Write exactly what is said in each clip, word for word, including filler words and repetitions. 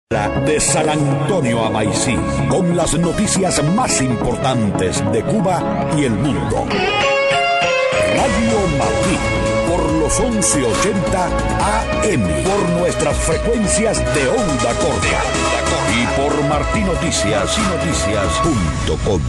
De San Antonio a Maicí, con las noticias más importantes de Cuba y el mundo. Radio Martí, por los once ochenta A M, por nuestras frecuencias de onda corta y por martí noticias y noticias punto com.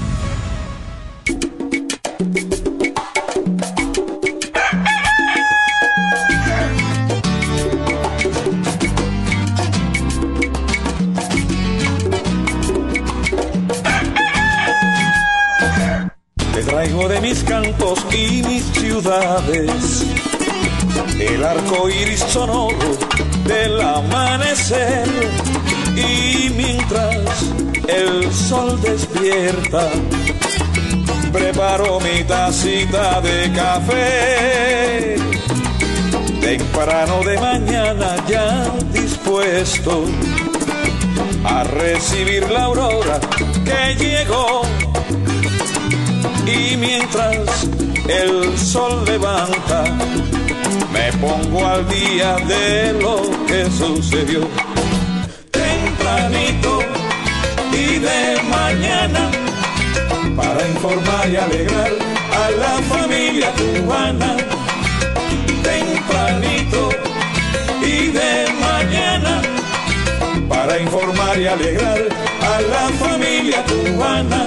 Traigo de mis cantos y mis ciudades el arco iris sonoro del amanecer, y mientras el sol despierta preparo mi tacita de café. Temprano de mañana ya dispuesto a recibir la aurora que llegó. Y mientras el sol levanta, me pongo al día de lo que sucedió. Tempranito y de mañana, para informar y alegrar a la familia cubana. Tempranito y de mañana, para informar y alegrar a la familia cubana.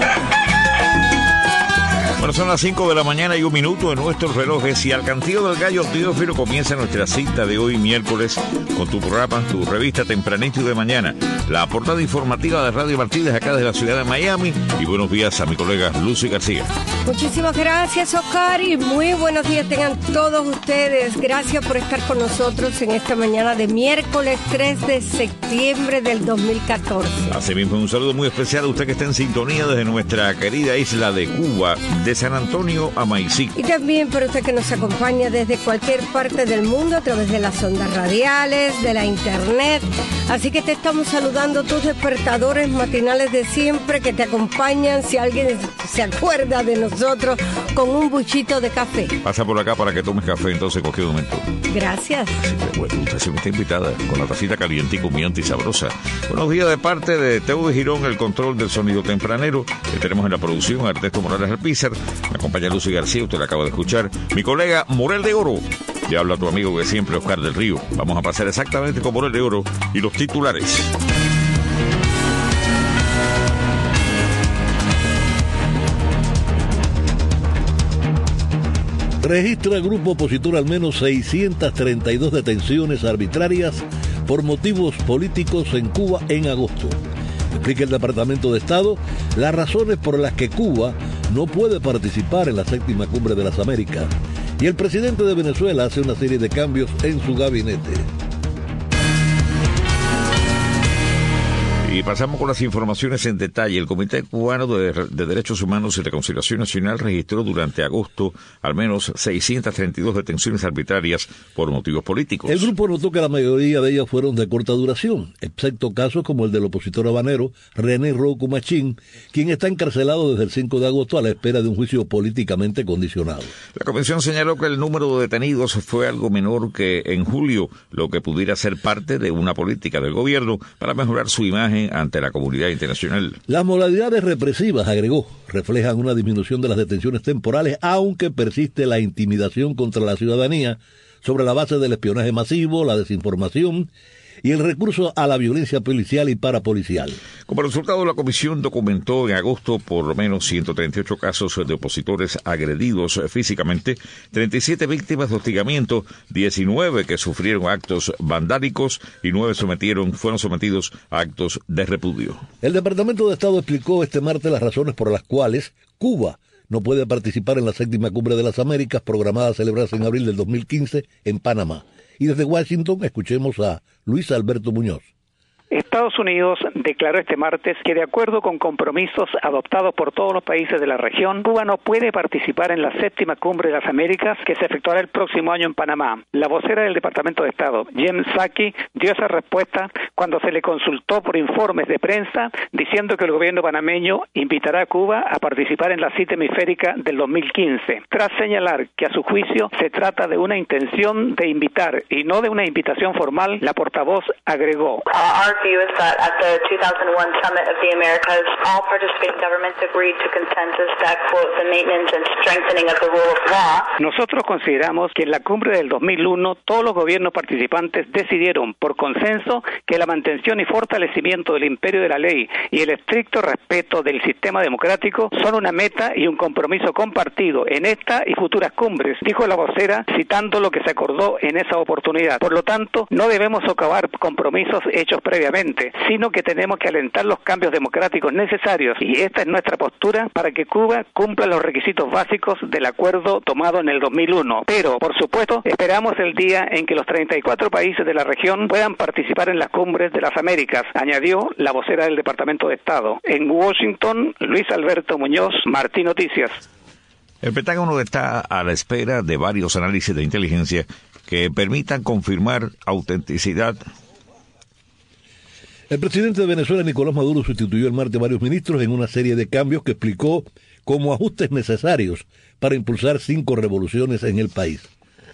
Bueno, son las cinco de la mañana y un minuto en nuestros relojes, y al cantillo del gallo Teófilo comienza nuestra cita de hoy miércoles con tu programa, tu revista Tempranito y de Mañana, la portada informativa de Radio Martí desde acá de la ciudad de Miami. Y buenos días a mi colega Lucy García. Muchísimas gracias, Oscar, y muy buenos días tengan todos ustedes. Gracias por estar con nosotros en esta mañana de miércoles tres de septiembre del dos mil catorce. Asimismo, un saludo muy especial a usted que está en sintonía desde nuestra querida isla de Cuba, de San Antonio a Maicí. Y también para usted que nos acompaña desde cualquier parte del mundo a través de las ondas radiales, de la internet. Así que te estamos saludando, tus despertadores matinales de siempre que te acompañan, si alguien se acuerda de nosotros, con un buchito de café. Pasa por acá para que tomes café entonces en cualquier momento. Gracias. Sí, bueno, usted siempre está invitada con la tacita caliente y comiente y sabrosa. Buenos días de parte de Teo de Girón, el control del sonido tempranero. Que tenemos en la producción a Ernesto Morales Alpizar. Me acompaña Lucy García, usted la acaba de escuchar. Mi colega Morel de Oro. Le habla a tu amigo de siempre, Oscar del Río. Vamos a pasar exactamente con Morel de Oro y los titulares. Registra el grupo opositor al menos seiscientas treinta y dos detenciones arbitrarias por motivos políticos en Cuba en agosto. Explica el Departamento de Estado las razones por las que Cuba no puede participar en la séptima cumbre de las Américas. Y el presidente de Venezuela hace una serie de cambios en su gabinete. Y pasamos con las informaciones en detalle. El Comité Cubano de, de Derechos Humanos y Reconciliación Nacional registró durante agosto al menos seiscientas treinta y dos detenciones arbitrarias por motivos políticos. El grupo notó que la mayoría de ellas fueron de corta duración, excepto casos como el del opositor habanero René Rouco Machín, quien está encarcelado desde el cinco de agosto a la espera de un juicio políticamente condicionado. La convención señaló que el número de detenidos fue algo menor que en julio, lo que pudiera ser parte de una política del gobierno para mejorar su imagen ante la comunidad internacional. Las modalidades represivas, agregó, reflejan una disminución de las detenciones temporales, aunque persiste la intimidación contra la ciudadanía sobre la base del espionaje masivo, la desinformación y el recurso a la violencia policial y parapolicial. Como resultado, la comisión documentó en agosto por lo menos ciento treinta y ocho casos de opositores agredidos físicamente, treinta y siete víctimas de hostigamiento, diecinueve que sufrieron actos vandálicos y nueve sometieron, fueron sometidos a actos de repudio. El Departamento de Estado explicó este martes las razones por las cuales Cuba no puede participar en la séptima cumbre de las Américas programada a celebrarse en abril del dos mil quince en Panamá. Y desde Washington escuchemos a Luis Alberto Muñoz. Estados Unidos declaró este martes que, de acuerdo con compromisos adoptados por todos los países de la región, Cuba no puede participar en la séptima cumbre de las Américas que se efectuará el próximo año en Panamá. La vocera del Departamento de Estado, Jen Psaki, dio esa respuesta cuando se le consultó por informes de prensa diciendo que el gobierno panameño invitará a Cuba a participar en la cita hemisférica del dos mil quince, tras señalar que a su juicio se trata de una intención de invitar y no de una invitación formal. La portavoz agregó: Our view is that at the two thousand one Summit of the Americas, all participating governments agreed to consensus that, quote, the maintenance and strengthening of the rule of law. Nosotros consideramos que en la cumbre del dos mil uno todos los gobiernos participantes decidieron por consenso que la mantención y fortalecimiento del imperio de la ley y el estricto respeto del sistema democrático son una meta y un compromiso compartido en esta y futuras cumbres, dijo la vocera citando lo que se acordó en esa oportunidad. Por lo tanto, no debemos socavar compromisos hechos previamente, sino que tenemos que alentar los cambios democráticos necesarios y esta es nuestra postura para que Cuba cumpla los requisitos básicos del acuerdo tomado en el dos mil uno. Pero, por supuesto, esperamos el día en que los treinta y cuatro países de la región puedan participar en las cumbres de las Américas, añadió la vocera del Departamento de Estado. En Washington, Luis Alberto Muñoz, Martín Noticias. El Pentágono está a la espera de varios análisis de inteligencia que permitan confirmar autenticidad. El presidente de Venezuela, Nicolás Maduro, sustituyó el martes varios ministros en una serie de cambios que explicó como ajustes necesarios para impulsar cinco revoluciones en el país.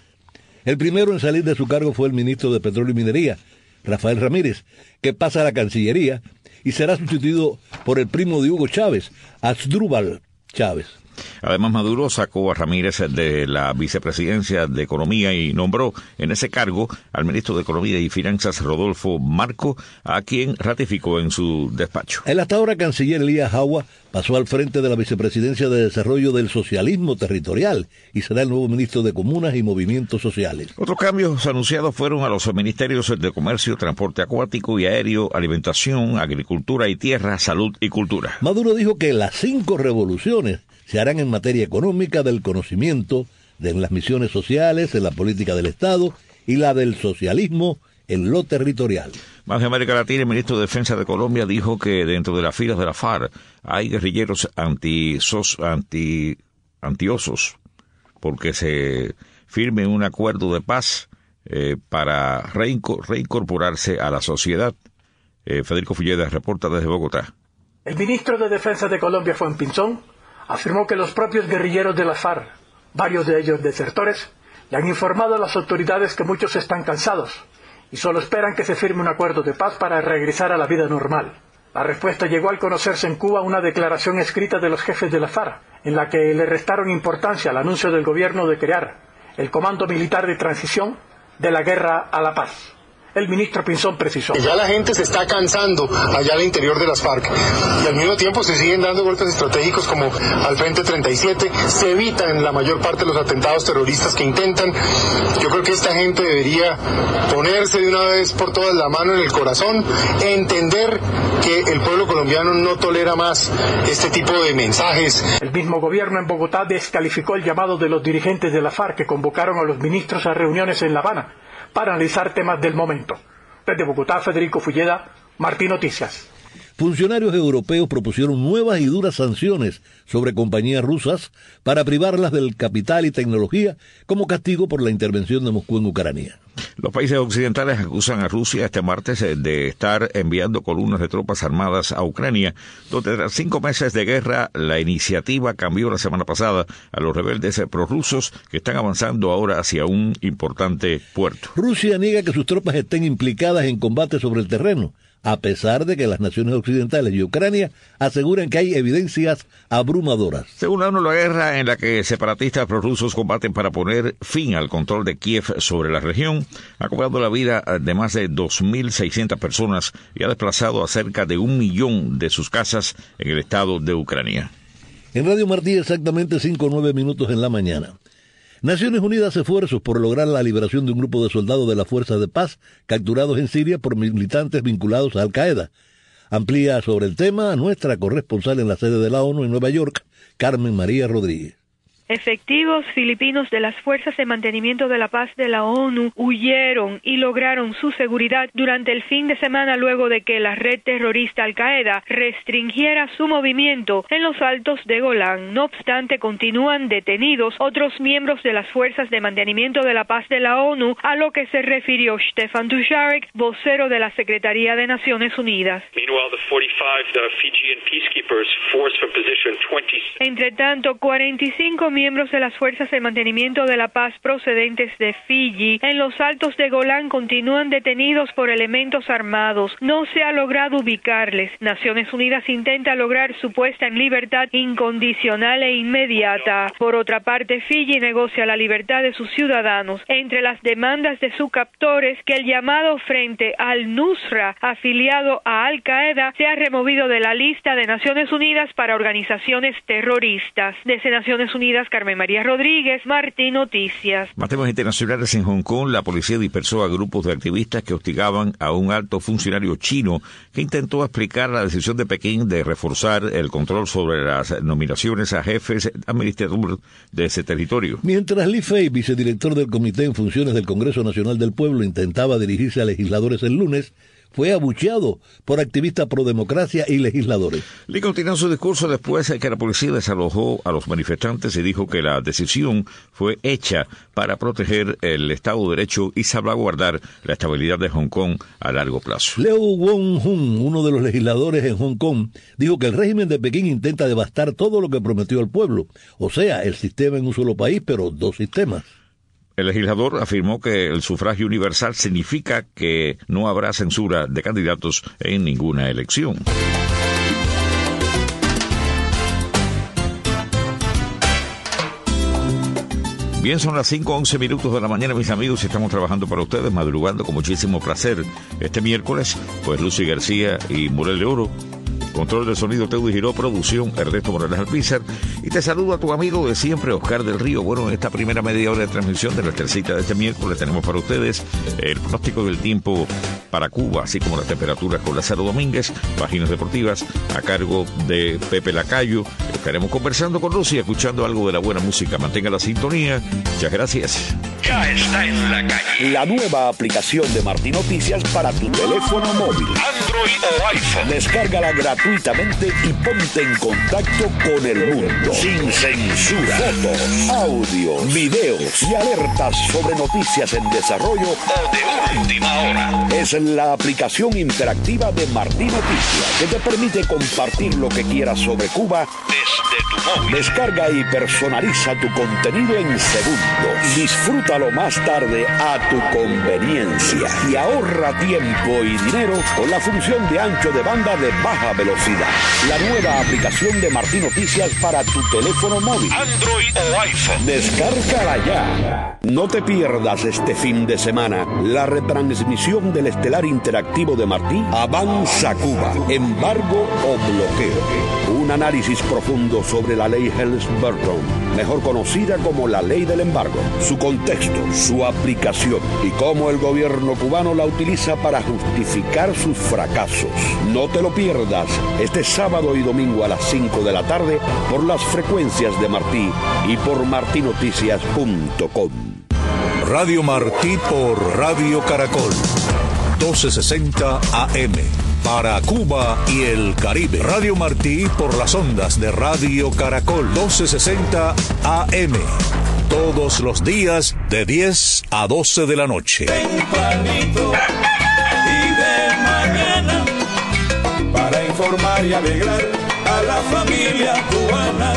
El primero en salir de su cargo fue el ministro de Petróleo y Minería, Rafael Ramírez, que pasa a la Cancillería y será sustituido por el primo de Hugo Chávez, Asdrúbal Chávez. Además, Maduro sacó a Ramírez de la vicepresidencia de Economía y nombró en ese cargo al ministro de Economía y Finanzas, Rodolfo Marco, a quien ratificó en su despacho. El hasta ahora canciller Elías Jaua pasó al frente de la vicepresidencia de Desarrollo del Socialismo Territorial y será el nuevo ministro de Comunas y Movimientos Sociales. Otros cambios anunciados fueron a los ministerios de Comercio, Transporte Acuático y Aéreo, Alimentación, Agricultura y Tierra, Salud y Cultura. Maduro dijo que las cinco revoluciones se harán en materia económica, del conocimiento, de las misiones sociales, en la política del Estado y la del socialismo en lo territorial. Más de América Latina, el ministro de Defensa de Colombia dijo que dentro de las filas de la FARC hay guerrilleros anti-sos, anti, antiosos porque se firme un acuerdo de paz eh, para reinco- reincorporarse a la sociedad. Eh, Federico Fulleda reporta desde Bogotá. El ministro de Defensa de Colombia, Juan Pinzón, afirmó que los propios guerrilleros de la FARC, varios de ellos desertores, le han informado a las autoridades que muchos están cansados y solo esperan que se firme un acuerdo de paz para regresar a la vida normal. La respuesta llegó al conocerse en Cuba una declaración escrita de los jefes de la FARC, en la que le restaron importancia al anuncio del gobierno de crear el Comando Militar de Transición de la Guerra a la Paz. El ministro Pinzón precisó. Ya la gente se está cansando allá al interior de las FARC y al mismo tiempo se siguen dando golpes estratégicos como al Frente treinta y siete, se evitan la mayor parte de los atentados terroristas que intentan. Yo creo que esta gente debería ponerse de una vez por todas la mano en el corazón, entender que el pueblo colombiano no tolera más este tipo de mensajes. El mismo gobierno en Bogotá descalificó el llamado de los dirigentes de la FARC que convocaron a los ministros a reuniones en La Habana para analizar temas del momento. Desde Bogotá, Federico Fulleda, Martín Noticias. Funcionarios europeos propusieron nuevas y duras sanciones sobre compañías rusas para privarlas del capital y tecnología como castigo por la intervención de Moscú en Ucrania. Los países occidentales acusan a Rusia este martes de estar enviando columnas de tropas armadas a Ucrania, donde tras cinco meses de guerra la iniciativa cambió la semana pasada a los rebeldes prorrusos que están avanzando ahora hacia un importante puerto. Rusia niega que sus tropas estén implicadas en combate sobre el terreno, a pesar de que las naciones occidentales y Ucrania aseguran que hay evidencias abrumadoras. Según la ONU, la guerra en la que separatistas prorrusos combaten para poner fin al control de Kiev sobre la región ha cobrado la vida de más de dos mil seiscientas personas y ha desplazado a cerca de un millón de sus casas en el estado de Ucrania. En Radio Martí, exactamente cinco o nueve minutos en la mañana. Naciones Unidas esfuerzos por lograr la liberación de un grupo de soldados de las fuerzas de paz capturados en Siria por militantes vinculados a Al-Qaeda. Amplía sobre el tema nuestra corresponsal en la sede de la ONU en Nueva York, Carmen María Rodríguez. Efectivos filipinos de las Fuerzas de Mantenimiento de la Paz de la ONU huyeron y lograron su seguridad durante el fin de semana luego de que la red terrorista Al-Qaeda restringiera su movimiento en los altos de Golán. No obstante, continúan detenidos otros miembros de las Fuerzas de Mantenimiento de la Paz de la ONU, a lo que se refirió Stefan Dujarric, vocero de la Secretaría de Naciones Unidas. Entre tanto, cuarenta y cinco miembros de las fuerzas de mantenimiento de la paz procedentes de Fiji en los altos de Golán continúan detenidos por elementos armados. No se ha logrado ubicarles. Naciones Unidas intenta lograr su puesta en libertad incondicional e inmediata. Por otra parte, Fiji negocia la libertad de sus ciudadanos. Entre las demandas de sus captores, que el llamado Frente al-Nusra, afiliado a Al-Qaeda, sea removido de la lista de Naciones Unidas para organizaciones terroristas. Desde Naciones Unidas, Carmen María Rodríguez, Martín Noticias. Más temas internacionales. En Hong Kong, la policía dispersó a grupos de activistas que hostigaban a un alto funcionario chino que intentó explicar la decisión de Pekín de reforzar el control sobre las nominaciones a jefes administrativos de ese territorio. Mientras Li Fei, vicedirector del Comité en Funciones del Congreso Nacional del Pueblo, intentaba dirigirse a legisladores el lunes, fue abucheado por activistas pro-democracia y legisladores. Lee continuó su discurso después de que la policía desalojó a los manifestantes y dijo que la decisión fue hecha para proteger el Estado de Derecho y salvaguardar la estabilidad de Hong Kong a largo plazo. Leo Wong-hun, uno de los legisladores en Hong Kong, dijo que el régimen de Pekín intenta devastar todo lo que prometió al pueblo, o sea, el sistema en un solo país, pero dos sistemas. El legislador afirmó que el sufragio universal significa que no habrá censura de candidatos en ninguna elección. Bien, son las cinco once minutos de la mañana, mis amigos, y estamos trabajando para ustedes, madrugando con muchísimo placer. Este miércoles, pues Lucy García y Morel de Oro. Control del sonido, Teudy Giró, producción, Ernesto Morales Alpizar. Y te saludo a tu amigo de siempre, Oscar del Río. Bueno, en esta primera media hora de transmisión de nuestra cita de este miércoles tenemos para ustedes el pronóstico del tiempo para Cuba, así como las temperaturas con Lázaro Domínguez, páginas deportivas a cargo de Pepe Lacayo. Estaremos conversando con Lucy, escuchando algo de la buena música. Mantenga la sintonía. Muchas gracias. Ya está en la calle la nueva aplicación de Martín Noticias para tu teléfono móvil, Android o iPhone. Descárgala gratuitamente y ponte en contacto con el mundo sin censura. Fotos, audio, videos y alertas sobre noticias en desarrollo o de última hora. Es la aplicación interactiva de Martín Noticias que te permite compartir lo que quieras sobre Cuba desde tu móvil. Descarga y personaliza tu contenido en segundos. Disfrútalo más tarde a tu conveniencia y ahorra tiempo y dinero con la función de ancho de banda de baja velocidad. La nueva aplicación de Martín Noticias para tu teléfono móvil, Android o iPhone. Descárgala ya. No te pierdas este fin de semana la retransmisión del estelar interactivo de Martí, Avanza Cuba, embargo o bloqueo. Un análisis profundo sobre la ley Helms-Burton, mejor conocida como la ley del embargo, su contexto, su aplicación y cómo el gobierno cubano la utiliza para justificar sus fracasos. No te lo pierdas este sábado y domingo a las cinco de la tarde por las frecuencias de Martí y por martí noticias punto com. Radio Martí por Radio Caracol, doce sesenta A M. Para Cuba y el Caribe. Radio Martí por las ondas de Radio Caracol, doce sesenta A M. Todos los días de diez a doce de la noche. Tempranito y de mañana, para informar y alegrar a la familia cubana.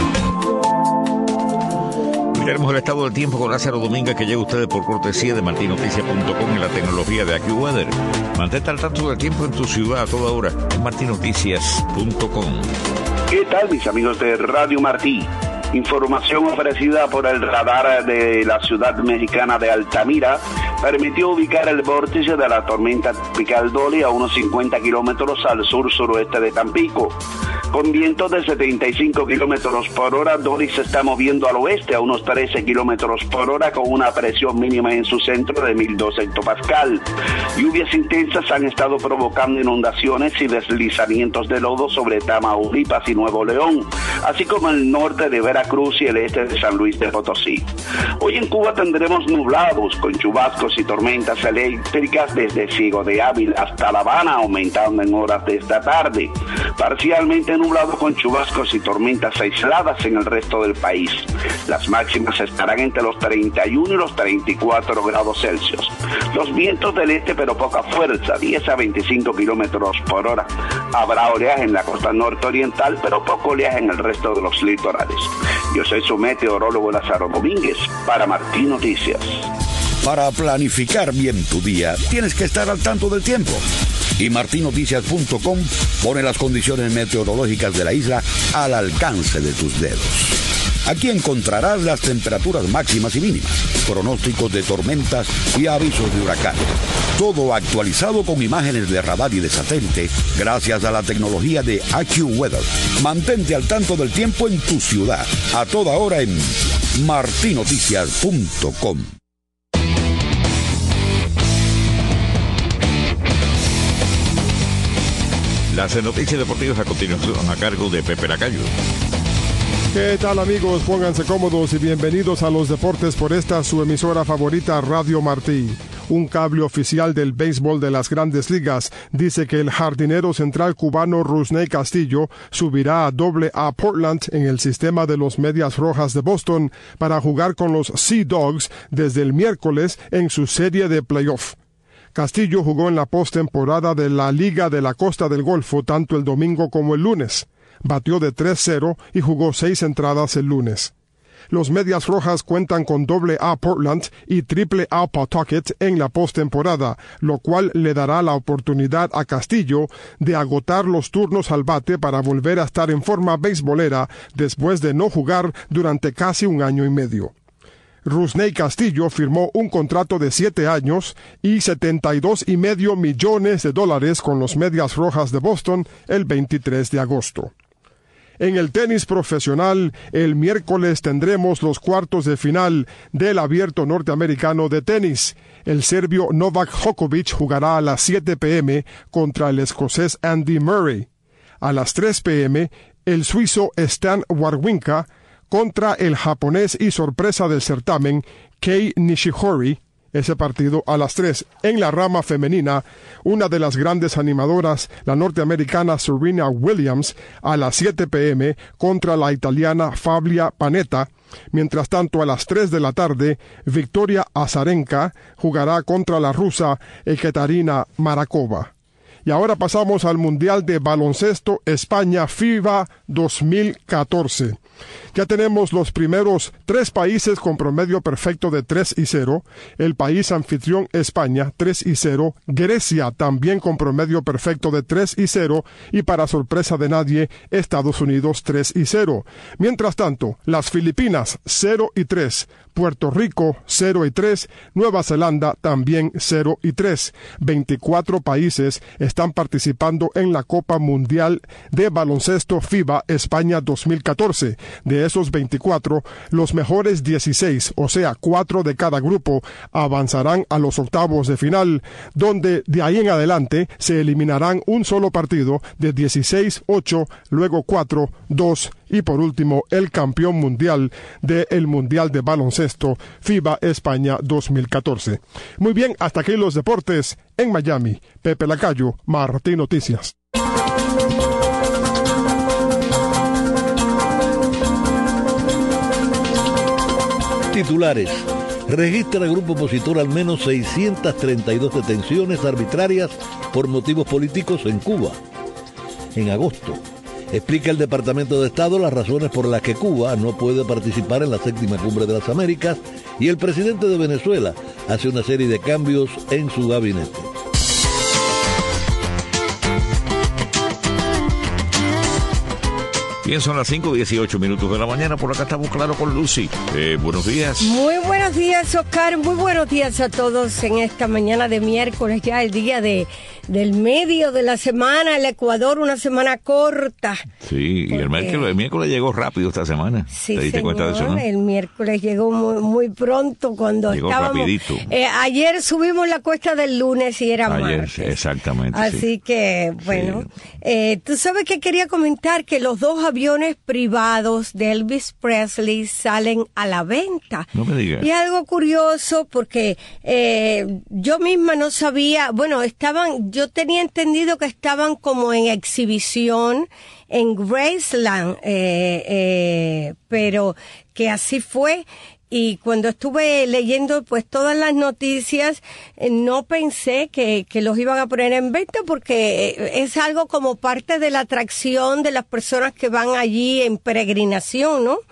Tenemos el estado del tiempo con Lázaro Domínguez, que llega a ustedes por cortesía de martín noticias punto com en la tecnología de AccuWeather. Mantente al tanto del tiempo en tu ciudad a toda hora en martín noticias punto com. ¿Qué tal, mis amigos de Radio Martí? Información ofrecida por el radar de la ciudad mexicana de Altamira permitió ubicar el vórtice de la tormenta tropical Dolly a unos cincuenta kilómetros al sur-suroeste de Tampico. Con vientos de setenta y cinco kilómetros por hora, Dolly se está moviendo al oeste a unos trece kilómetros por hora con una presión mínima en su centro de mil dos hectopascal. Lluvias intensas han estado provocando inundaciones y deslizamientos de lodo sobre Tamaulipas y Nuevo León, así como el norte de Veracruz y el este de San Luis de Potosí. Hoy en Cuba tendremos nublados con chubascos y tormentas eléctricas desde Ciego de Ávila hasta La Habana, aumentando en horas de esta tarde. parcialmente nublado con chubascos y tormentas aisladas en el resto del país. Las máximas estarán entre los treinta y uno y los treinta y cuatro grados Celsius. Los vientos del este pero poca fuerza, diez a veinticinco kilómetros por hora. Habrá oleaje en la costa norte-oriental, pero poco oleaje en el resto de los litorales. Yo soy su meteorólogo Lázaro Domínguez para Martí Noticias. Para planificar bien tu día, tienes que estar al tanto del tiempo. Y marti noticias punto com pone las condiciones meteorológicas de la isla al alcance de tus dedos. Aquí encontrarás las temperaturas máximas y mínimas, pronósticos de tormentas y avisos de huracanes. Todo actualizado con imágenes de radar y de satélite gracias a la tecnología de AccuWeather. Mantente al tanto del tiempo en tu ciudad, a toda hora en marti noticias punto com. Las noticias deportivas a continuación a cargo de Pepe Lacayo. ¿Qué tal, amigos? Pónganse cómodos y bienvenidos a los deportes por esta su emisora favorita Radio Martí. Un cable oficial del béisbol de las Grandes Ligas dice que el jardinero central cubano Rusney Castillo subirá a doble A Portland en el sistema de los Medias Rojas de Boston para jugar con los Sea Dogs desde el miércoles en su serie de playoff. Castillo jugó en la postemporada de la Liga de la Costa del Golfo tanto el domingo como el lunes. Batió de tres cero y jugó seis entradas el lunes. Los Medias Rojas cuentan con doble A Portland y triple A Pawtucket en la postemporada, lo cual le dará la oportunidad a Castillo de agotar los turnos al bate para volver a estar en forma beisbolera después de no jugar durante casi un año y medio. Rusney Castillo firmó un contrato de siete años y setenta y dos y medio millones de dólares con los Medias Rojas de Boston el veintitrés de agosto. En el tenis profesional, el miércoles tendremos los cuartos de final del Abierto Norteamericano de tenis. El serbio Novak Djokovic jugará a las siete pe eme contra el escocés Andy Murray. A las tres pe eme, el suizo Stan Wawrinka contra el japonés y sorpresa del certamen, Kei Nishihori, ese partido a las tres. En la rama femenina, una de las grandes animadoras, la norteamericana Serena Williams, a las siete pe eme contra la italiana Fabia Panetta. Mientras tanto, a las tres de la tarde, Victoria Azarenka jugará contra la rusa Ekaterina Marakova. Y ahora pasamos al Mundial de Baloncesto España FIBA dos mil catorce. Ya tenemos los primeros tres países con promedio perfecto de tres y cero. El país anfitrión España, tres y cero. Grecia también con promedio perfecto de tres y cero. Y para sorpresa de nadie, Estados Unidos tres y cero. Mientras tanto, las Filipinas cero y tres. Puerto Rico cero y tres. Nueva Zelanda también cero y tres. veinticuatro países están participando en la Copa Mundial de Baloncesto FIBA España dos mil catorce. De esos veinticuatro, los mejores dieciséis, o sea, cuatro de cada grupo, avanzarán a los octavos de final, donde de ahí en adelante se eliminarán un solo partido de dieciséis ocho, luego cuatro dos y por último el campeón mundial del Mundial de Baloncesto FIBA España dos mil catorce. Muy bien, hasta aquí los deportes en Miami. Pepe Lacayo, Martí Noticias. Titulares. Registra el grupo opositor al menos seiscientas treinta y dos detenciones arbitrarias por motivos políticos en Cuba. En agosto, explica el Departamento de Estado las razones por las que Cuba no puede participar en la séptima cumbre de las Américas y el presidente de Venezuela hace una serie de cambios en su gabinete. Bien, son las cinco dieciocho minutos de la mañana. Por acá estamos claro con Lucy. Eh, buenos días. Muy buenos días, Oscar. Muy buenos días a todos en esta mañana de miércoles, ya el día de del medio de la semana. El Ecuador, una semana corta. Sí, porque... y el miércoles, el miércoles llegó rápido esta semana. Sí, ¿te diste señor, cuenta de eso, no? El miércoles llegó muy, muy pronto cuando llegó estábamos... rapidito. Eh, ayer subimos la cuesta del lunes y era ayer, martes. Exactamente. Así sí. que, bueno, sí. eh, tú sabes que quería comentar que los dos aviones privados de Elvis Presley salen a la venta. No me digas. Y algo curioso porque eh, yo misma no sabía, bueno, estaban yo tenía entendido que estaban como en exhibición en Graceland, eh, eh, pero que así fue. Y cuando estuve leyendo pues todas las noticias, eh, no pensé que, que los iban a poner en venta porque es algo como parte de la atracción de las personas que van allí en peregrinación, ¿no?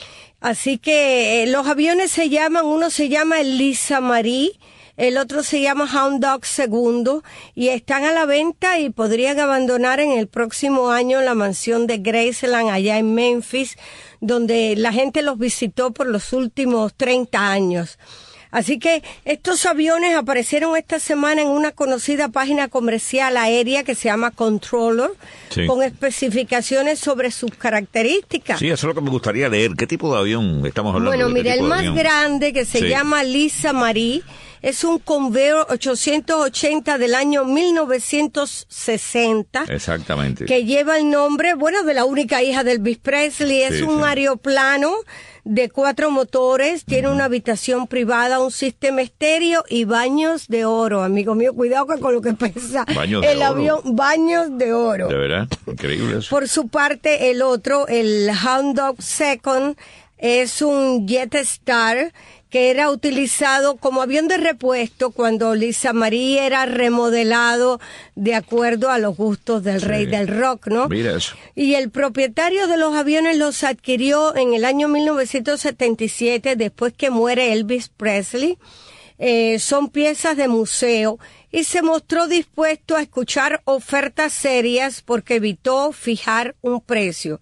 Así que eh, los aviones se llaman, uno se llama el Lisa Marie, el otro se llama Hound Dog segundo y están a la venta y podrían abandonar en el próximo año la mansión de Graceland allá en Memphis, donde la gente los visitó por los últimos treinta años. Así que estos aviones aparecieron esta semana en una conocida página comercial aérea que se llama Controller, sí, con especificaciones sobre sus características. Sí, eso es lo que me gustaría leer. ¿Qué tipo de avión estamos hablando? Bueno, mira, el más avión? grande, que se sí. llama Lisa Marie, es un Convair ochocientos ochenta del año mil novecientos sesenta. Exactamente. Que lleva el nombre, bueno, de la única hija de Elvis Presley. Es sí, un sí. aeroplano de cuatro motores, tiene uh-huh. una habitación privada, un sistema estéreo y baños de oro. Amigo mío, cuidado con lo que pesa baños el de avión. Oro. Baños de oro. De verdad, increíble eso. Por su parte, el otro, el Hound Dog Second, es un Jetstar que era utilizado como avión de repuesto cuando Lisa Marie era remodelado de acuerdo a los gustos del sí. rey del rock, ¿no? Mira eso. Y el propietario de los aviones los adquirió en el año mil novecientos setenta y siete, después que muere Elvis Presley. Eh, son piezas de museo y se mostró dispuesto a escuchar ofertas serias porque evitó fijar un precio.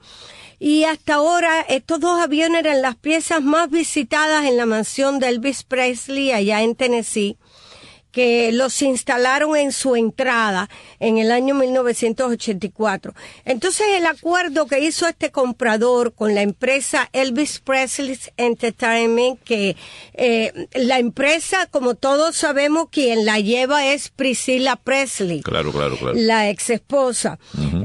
Y hasta ahora estos dos aviones eran las piezas más visitadas en la mansión de Elvis Presley allá en Tennessee, que los instalaron en su entrada en el año mil novecientos ochenta y cuatro. Entonces el acuerdo que hizo este comprador con la empresa Elvis Presley Entertainment, que eh, la empresa, como todos sabemos, quien la lleva es Priscilla Presley. Claro, claro, claro. La ex esposa. Uh-huh.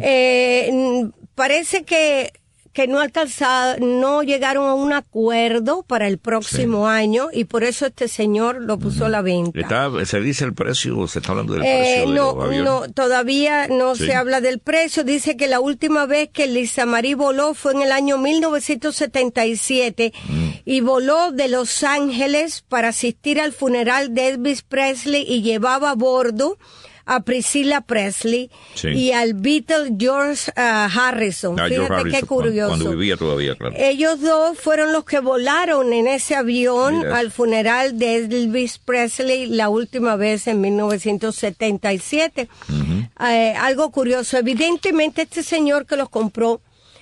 Eh, parece que que no alcanzaron, no llegaron a un acuerdo para el próximo sí. año y por eso este señor lo puso uh-huh. a la venta. Está, ¿se dice el precio o se está hablando del eh, precio de no, los aviones? No, todavía no sí. se habla del precio. Dice que la última vez que Lisa Marie voló fue en el año mil novecientos setenta y siete mm. y voló de Los Ángeles para asistir al funeral de Elvis Presley y llevaba a bordo a Priscilla Presley sí. y al Beatle George uh, Harrison. Ah, Fíjate George Harrison, qué curioso. Cuando vivía todavía, claro. Ellos dos fueron los que volaron en ese avión al funeral de Elvis Presley la última vez en mil novecientos setenta y siete. Uh-huh. Eh, algo curioso. Evidentemente este señor que los compró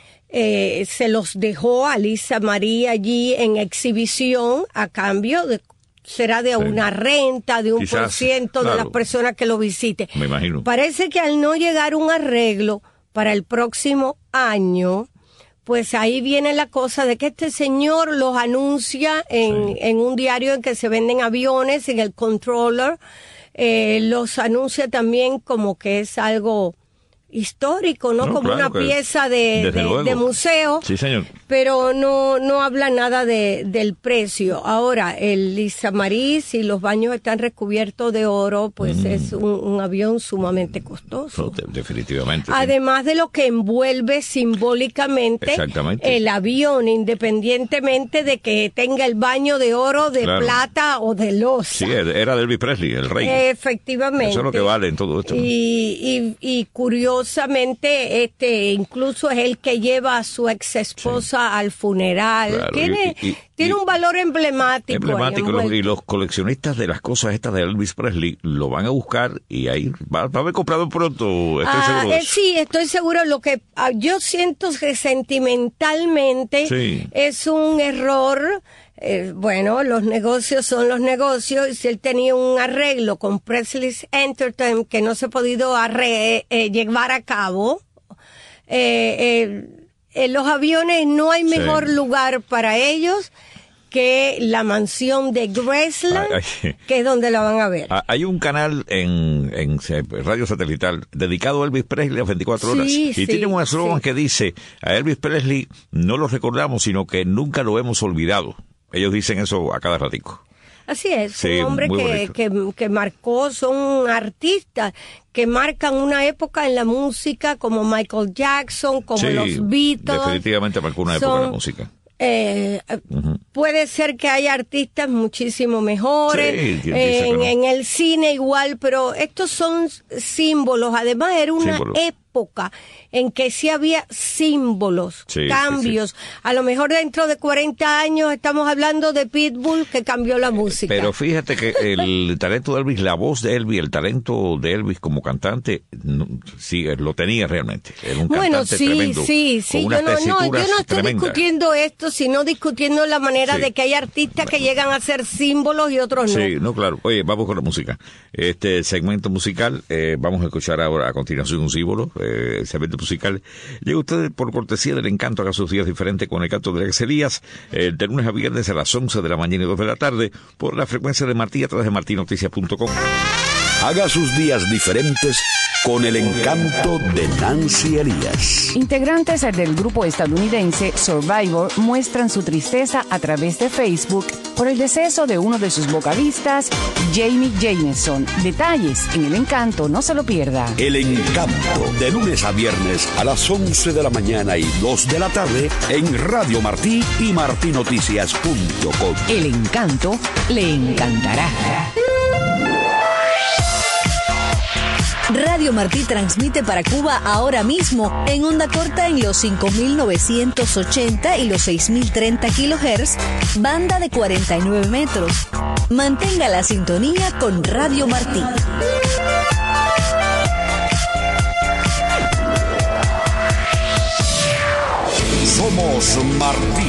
eh, se los dejó a Lisa Marie allí en exhibición a cambio de será de sí. una renta, de un Quizás, por ciento claro. de las personas que lo visiten. Me imagino. Parece que al no llegar un arreglo para el próximo año, pues ahí viene la cosa de que este señor los anuncia en, sí. en un diario en que se venden aviones, en el Controller, eh, los anuncia también como que es algo histórico, ¿no? no como claro una pieza de, de, de museo. Sí, señor. Pero no no habla nada de del precio. Ahora, el Lisa Marie, si los baños están recubiertos de oro, pues mm. es un, un avión sumamente costoso. De, definitivamente. Además sí. de lo que envuelve simbólicamente el avión, independientemente de que tenga el baño de oro, de claro. plata o de loza. Sí, era de Elvis Presley, el rey. Efectivamente. Eso es lo que vale en todo esto. Y, y, y curioso. Curiosamente, este, incluso es el que lleva a su ex esposa sí. al funeral. Claro, tiene y, y, tiene y, un valor emblemático. Emblemático. Los, y los coleccionistas de las cosas estas de Elvis Presley lo van a buscar y ahí va, va a haber comprado pronto. Estoy ah, seguro. Eh, sí, estoy seguro. Lo que ah, yo siento que sentimentalmente sí. es un error. Eh, bueno, los negocios son los negocios y si él tenía un arreglo con Presley Entertainment que no se ha podido arre eh, llevar a cabo, eh, eh, en los aviones no hay mejor sí. lugar para ellos que la mansión de Graceland, ay, ay. que es donde la van a ver. Hay un canal en, en radio satelital dedicado a Elvis Presley a veinticuatro horas sí, y sí, tiene un eslogan sí. que dice, a Elvis Presley no lo recordamos, sino que nunca lo hemos olvidado. Ellos dicen eso a cada ratico. Así es, Sí, un hombre muy que, bonito. que, que marcó, son artistas que marcan una época en la música, como Michael Jackson, como Sí, los Beatles. definitivamente marcó una época en la Son- música. Eh, Ujú. Puede ser que haya artistas muchísimo mejores, Sí, ¿quién dice que en, no? en el cine igual, pero estos son símbolos. Además, era una Símbolos. época en que sí había símbolos, Sí, cambios. A lo mejor dentro de cuarenta años estamos hablando de Pitbull, que cambió la música. Pero fíjate que el talento de Elvis, la voz de Elvis, el talento de Elvis como cantante, no, sí, lo tenía realmente. Era un Bueno, cantante sí, tremendo. sí, con sí. Yo unas no, no, yo tesituras no estoy tremendas. discutiendo esto, sino discutiendo la manera Sí. de que hay artistas que llegan a ser símbolos y otros no. Sí, no, claro. Oye, vamos con la música. Este segmento musical, eh, vamos a escuchar ahora a continuación un símbolo, eh, el segmento musical. Llega usted por cortesía del Encanto, haga sus días diferentes con el canto de Alex Elías, eh, de lunes a viernes a las once de la mañana y dos de la tarde, por la frecuencia de Martí a través de martí noticias punto com. Haga sus días diferentes con el encanto de Nancy Elías. Integrantes del grupo estadounidense Survivor muestran su tristeza a través de Facebook por el deceso de uno de sus vocalistas, Jamie Jameson. Detalles en El Encanto, no se lo pierda. El Encanto, de lunes a viernes a las once de la mañana y dos de la tarde en Radio Martí y martí noticias punto com. El Encanto le encantará. Radio Martí transmite para Cuba ahora mismo en onda corta en los cinco mil novecientos ochenta y los seis mil treinta kilohertz, banda de cuarenta y nueve metros. Mantenga la sintonía con Radio Martí. Somos Martí.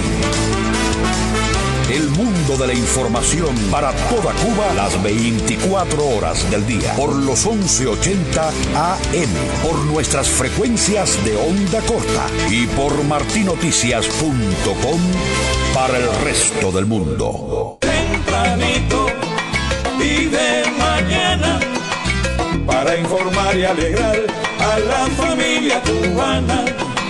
El mundo de la información para toda Cuba las veinticuatro horas del día. Por los once ochenta A M. Por nuestras frecuencias de onda corta. Y por martí noticias punto com para el resto del mundo. Tempranito y de mañana, para informar y alegrar a la familia cubana.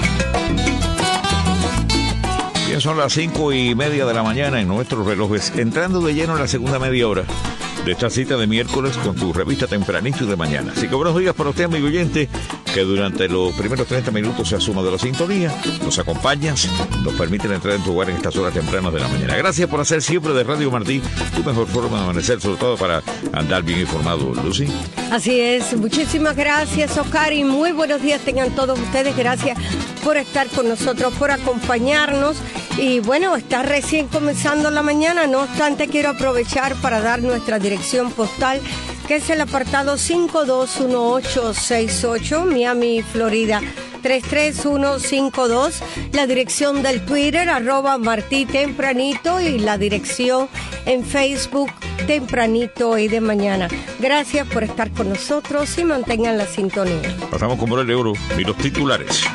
Bien, son las cinco y media de la mañana en nuestros relojes, entrando de lleno en la segunda media hora de esta cita de miércoles con tu revista Tempranito y de mañana. Así que buenos días para usted, amigo oyente, que durante los primeros treinta minutos se asuma de la sintonía, nos acompañas, nos permiten entrar en tu hogar en estas horas tempranas de la mañana. Gracias por hacer siempre de Radio Martí tu mejor forma de amanecer, sobre todo para andar bien informado, Lucy. Así es, muchísimas gracias, Oscar, y muy buenos días tengan todos ustedes. Gracias por estar con nosotros, por acompañarnos. Y bueno, está recién comenzando la mañana, no obstante quiero aprovechar para dar nuestra dirección postal, que es el apartado cinco dos uno ocho seis ocho, Miami, Florida tres tres uno cinco dos, la dirección del Twitter, arroba Martí Tempranito, y la dirección en Facebook, Tempranito y de mañana. Gracias por estar con nosotros y mantengan la sintonía. Pasamos con Morel de Oro y los titulares.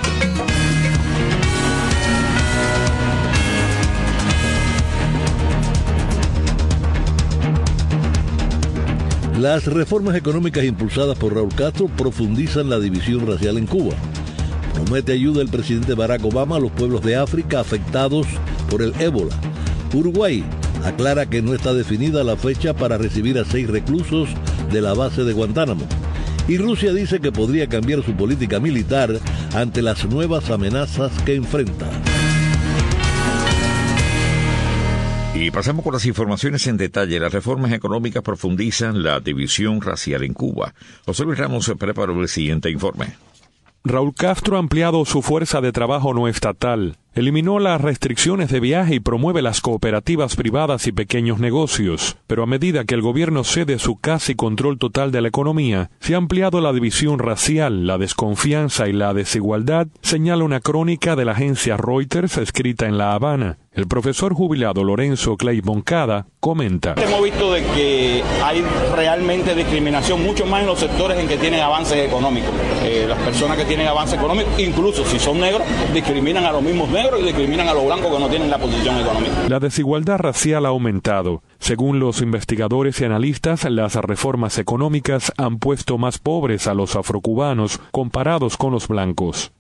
Las reformas económicas impulsadas por Raúl Castro profundizan la división racial en Cuba. Promete ayuda el presidente Barack Obama a los pueblos de África afectados por el ébola. Uruguay aclara que no está definida la fecha para recibir a seis reclusos de la base de Guantánamo. Y Rusia dice que podría cambiar su política militar ante las nuevas amenazas que enfrenta. Y pasamos con las informaciones en detalle. Las reformas económicas profundizan la división racial en Cuba. José Luis Ramos preparó el siguiente informe. Raúl Castro ha ampliado su fuerza de trabajo no estatal, eliminó las restricciones de viaje y promueve las cooperativas privadas y pequeños negocios. Pero a medida que el gobierno cede su casi control total de la economía, se ha ampliado la división racial, la desconfianza y la desigualdad, señala una crónica de la agencia Reuters escrita en La Habana. El profesor jubilado Lorenzo Clay Moncada comenta. Hemos visto de que hay realmente discriminación, mucho más en los sectores en que tienen avances económicos. Eh, las personas que tienen avance económico, incluso si son negros, discriminan a los mismos negros y discriminan a los blancos que no tienen la posición económica. La desigualdad racial ha aumentado. Según los investigadores y analistas, las reformas económicas han puesto más pobres a los afrocubanos comparados con los blancos.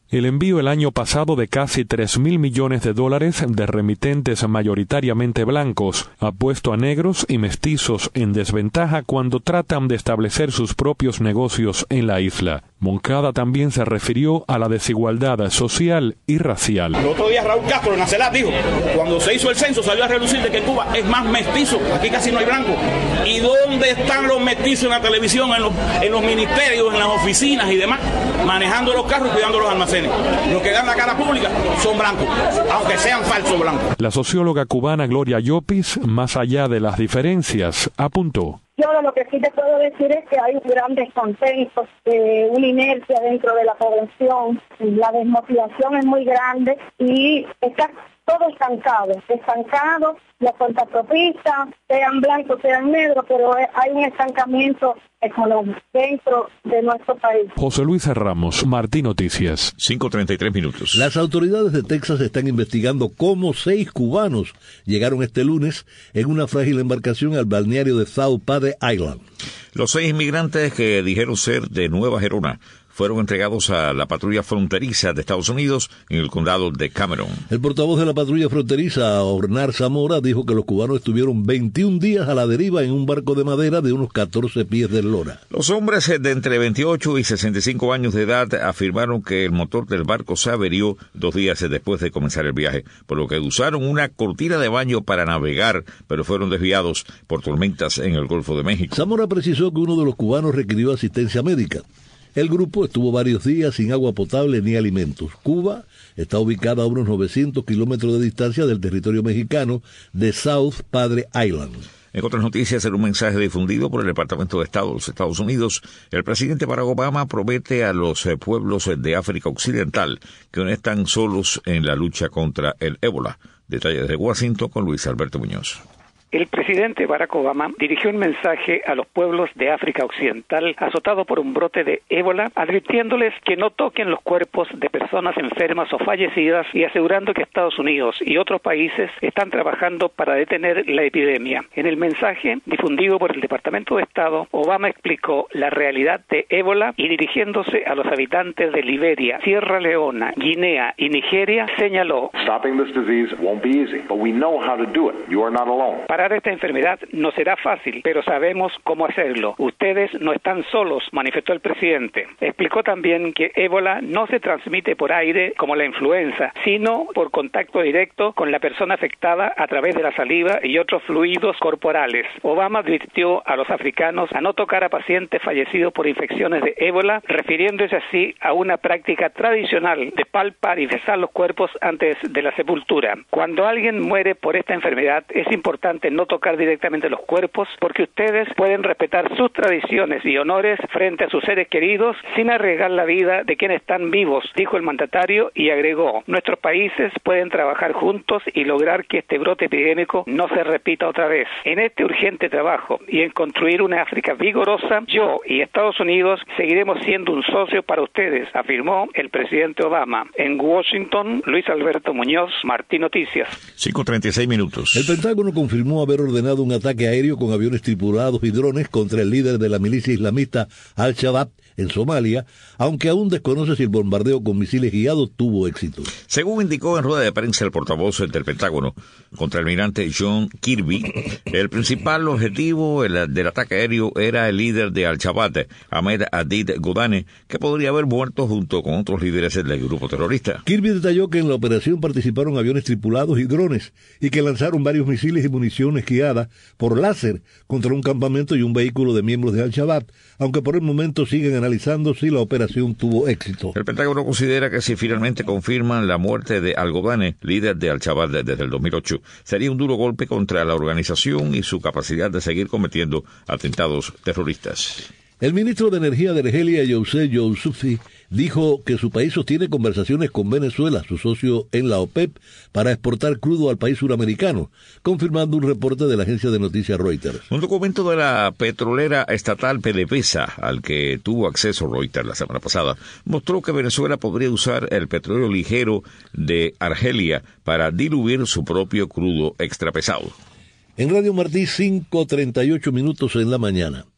El envío el año pasado de casi tres mil millones de dólares de remitentes mayoritariamente blancos ha puesto a negros y mestizos en desventaja cuando tratan de establecer sus propios negocios en la isla. Moncada también se refirió a la desigualdad social y racial. El otro día Raúl Castro en la CELAC dijo, cuando se hizo el censo salió a relucir de que en Cuba es más mestizo, aquí casi no hay blanco. ¿Y dónde están los mestizos en la televisión, en los, en los ministerios, en las oficinas y demás, manejando los carros y cuidando los almacenes? Los que dan la cara pública son blancos, aunque sean falsos blancos. La socióloga cubana Gloria Llopis, más allá de las diferencias, apuntó. Yo lo que sí te puedo decir es que hay un gran descontento, eh, una inercia dentro de la población, la desmotivación es muy grande y está todo estancado, estancado, las contrapropistas, sean blancos, sean negros, pero hay un estancamiento económico dentro de nuestro país. José Luis Ramos, Martí Noticias. cinco treinta y tres minutos. Las autoridades de Texas están investigando cómo seis cubanos llegaron este lunes en una frágil embarcación al balneario de South Padre Island. Los seis inmigrantes que dijeron ser de Nueva Gerona fueron entregados a la patrulla fronteriza de Estados Unidos en el condado de Cameron. El portavoz de la patrulla fronteriza, Ornar Zamora, dijo que los cubanos estuvieron veintiún días a la deriva en un barco de madera de unos catorce pies de eslora. Los hombres de entre veintiocho y sesenta y cinco años de edad afirmaron que el motor del barco se averió dos días después de comenzar el viaje, por lo que usaron una cortina de baño para navegar, pero fueron desviados por tormentas en el Golfo de México. Zamora precisó que uno de los cubanos requirió asistencia médica. El grupo estuvo varios días sin agua potable ni alimentos. Cuba está ubicada a unos novecientos kilómetros de distancia del territorio mexicano de South Padre Island. En otras noticias, en un mensaje difundido por el Departamento de Estado de los Estados Unidos, el presidente Barack Obama promete a los eh, pueblos de África Occidental que no están solos en la lucha contra el ébola. Detalles de Washington con Luis Alberto Muñoz. El presidente Barack Obama dirigió un mensaje a los pueblos de África Occidental azotados por un brote de ébola, advirtiéndoles que no toquen los cuerpos de personas enfermas o fallecidas y asegurando que Estados Unidos y otros países están trabajando para detener la epidemia. En el mensaje difundido por el Departamento de Estado, Obama explicó la realidad de ébola y dirigiéndose a los habitantes de Liberia, Sierra Leona, Guinea y Nigeria, señaló: Stopping this disease won't be easy, but we know how to do it. You are not alone. Parar esta enfermedad no será fácil, pero sabemos cómo hacerlo. Ustedes no están solos, manifestó el presidente. Explicó también que ébola no se transmite por aire como la influenza, sino por contacto directo con la persona afectada a través de la saliva y otros fluidos corporales. Obama advirtió a los africanos a no tocar a pacientes fallecidos por infecciones de ébola, refiriéndose así a una práctica tradicional de palpar y besar los cuerpos antes de la sepultura. Cuando alguien muere por esta enfermedad, es importante no tocar directamente los cuerpos porque ustedes pueden respetar sus tradiciones y honores frente a sus seres queridos sin arriesgar la vida de quienes están vivos, dijo el mandatario y agregó: nuestros países pueden trabajar juntos y lograr que este brote epidémico no se repita otra vez. En este urgente trabajo y en construir una África vigorosa, yo y Estados Unidos seguiremos siendo un socio para ustedes, afirmó el presidente Obama. En Washington, Luis Alberto Muñoz, Martí Noticias. cinco treinta y seis minutos. El Pentágono confirmó haber ordenado un ataque aéreo con aviones tripulados y drones contra el líder de la milicia islamista Al-Shabaab en Somalia, aunque aún desconoce si el bombardeo con misiles guiados tuvo éxito. Según indicó en rueda de prensa el portavoz del Pentágono, contraalmirante John Kirby, el principal objetivo del ataque aéreo era el líder de Al-Shabaab, Ahmed Adid Godane, que podría haber muerto junto con otros líderes del grupo terrorista. Kirby detalló que en la operación participaron aviones tripulados y drones, y que lanzaron varios misiles y municiones guiadas por láser contra un campamento y un vehículo de miembros de Al-Shabaab, aunque por el momento siguen analizando si la operación tuvo éxito. El Pentágono considera que si finalmente confirman la muerte de Al-Godane, líder de Al-Shabaab desde el dos mil ocho, sería un duro golpe contra la organización y su capacidad de seguir cometiendo atentados terroristas. El ministro de Energía de Argelia, Youssef Youssoufi, dijo que su país sostiene conversaciones con Venezuela, su socio en la OPEP, para exportar crudo al país suramericano, confirmando un reporte de la agencia de noticias Reuters. Un documento de la petrolera estatal PDVSA, al que tuvo acceso Reuters la semana pasada, mostró que Venezuela podría usar el petróleo ligero de Argelia para diluir su propio crudo extrapesado. En Radio Martí, cinco treinta y ocho minutos en la mañana.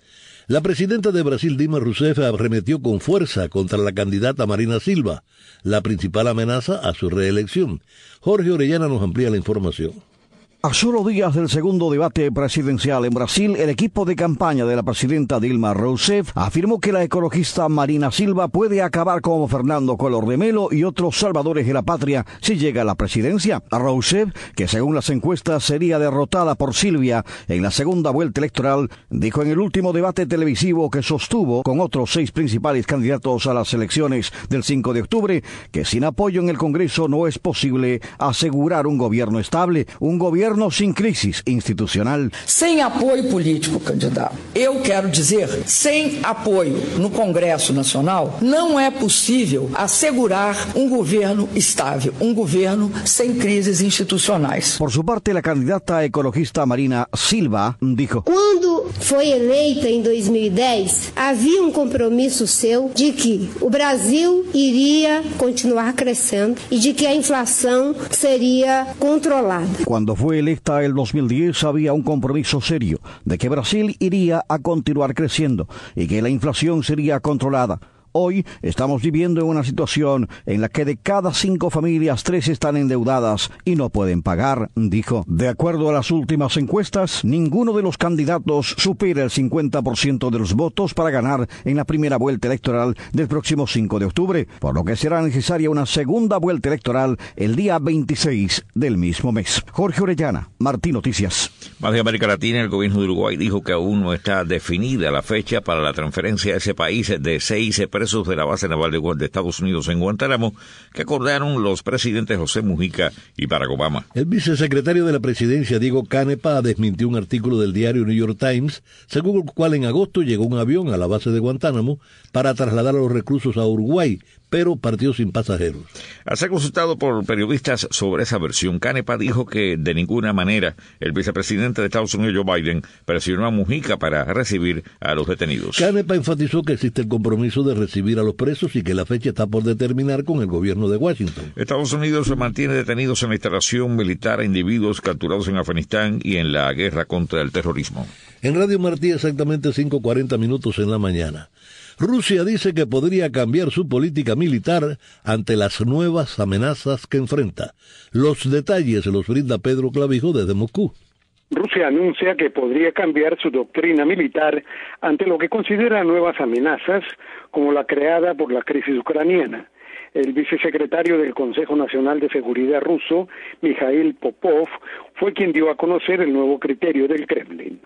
La presidenta de Brasil, Dilma Rousseff, arremetió con fuerza contra la candidata Marina Silva, la principal amenaza a su reelección. Jorge Orellana nos amplía la información. A solo días del segundo debate presidencial en Brasil, el equipo de campaña de la presidenta Dilma Rousseff afirmó que la ecologista Marina Silva puede acabar como Fernando Collor de Mello y otros salvadores de la patria si llega a la presidencia. A Rousseff, que según las encuestas sería derrotada por Silvia en la segunda vuelta electoral, dijo en el último debate televisivo que sostuvo con otros seis principales candidatos a las elecciones del cinco de octubre que sin apoyo en el Congreso no es posible asegurar un gobierno estable, un gobierno sin crisis institucional. Sem apoio político, candidato. Eu quero dizer, sem apoio no Congresso Nacional, não é possível assegurar um governo estável, um governo sem crises institucionais. Por su parte, la candidata ecologista Marina Silva dijo: Quando foi eleita em dois mil e dez, havia um compromisso seu de que o Brasil iria continuar crescendo e de que a inflação seria controlada. Cuando fue electa el dos mil diez había un compromiso serio de que Brasil iría a continuar creciendo y que la inflación sería controlada. Hoy estamos viviendo en una situación en la que de cada cinco familias, tres están endeudadas y no pueden pagar, dijo. De acuerdo a las últimas encuestas, ninguno de los candidatos supera el cincuenta por ciento de los votos para ganar en la primera vuelta electoral del próximo cinco de octubre, por lo que será necesaria una segunda vuelta electoral el día veintiséis del mismo mes. Jorge Orellana, Martí Noticias. Más de América Latina, el gobierno de Uruguay dijo que aún no está definida la fecha para la transferencia a ese país de seis presos de la base naval de Estados Unidos en Guantánamo, que acordaron los presidentes José Mujica y Barack Obama. El vicesecretario de la presidencia, Diego Canepa, desmintió un artículo del diario New York Times, según el cual en agosto llegó un avión a la base de Guantánamo para trasladar a los reclusos a Uruguay, pero partió sin pasajeros. Al ser consultado por periodistas sobre esa versión, Canepa dijo que de ninguna manera el vicepresidente de Estados Unidos, Joe Biden, presionó a Mujica para recibir a los detenidos. Canepa enfatizó que existe el compromiso de recibir a los presos y que la fecha está por determinar con el gobierno de Washington. Estados Unidos mantiene detenidos en la instalación militar a individuos capturados en Afganistán y en la guerra contra el terrorismo. En Radio Martí, exactamente cinco cuarenta minutos en la mañana. Rusia dice que podría cambiar su política militar ante las nuevas amenazas que enfrenta. Los detalles los brinda Pedro Clavijo desde Moscú. Rusia anuncia que podría cambiar su doctrina militar ante lo que considera nuevas amenazas, como la creada por la crisis ucraniana. El vicesecretario del Consejo Nacional de Seguridad ruso, Mikhail Popov, fue quien dio a conocer el nuevo criterio del Kremlin.